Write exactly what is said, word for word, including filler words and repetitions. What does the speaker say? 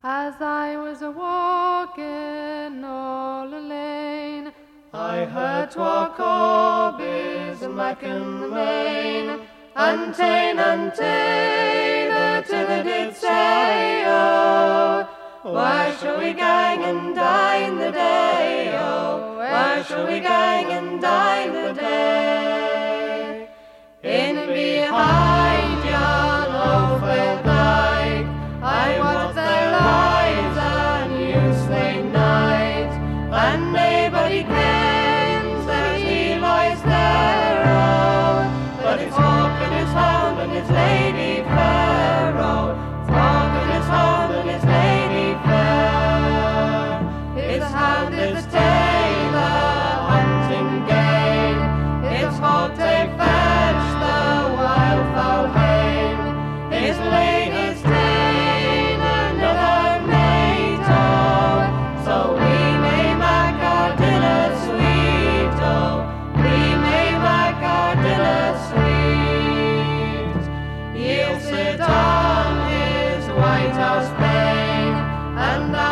As I was a walking all a lane, I heard twa corbies a mackin the main, and ta'en and ta'en the tither did say, oh, where shall we gang and dine the day, oh, where shall we gang and dine the day? In and behind yon Ophel dyke, I was their lies and you slain night, and naebody kens that he lies there, oh, but it's hawk and it's hound and it's lady fair, oh, it's hawk and it's hound and it's lady fair. It's hound is tail a hunting game, it's hawk they fetch the wildfowl hame, his lady's tail another mate, oh, so we may make our dinner sweet, oh, we may make our dinner sweet. He'll sit on his White House pane, and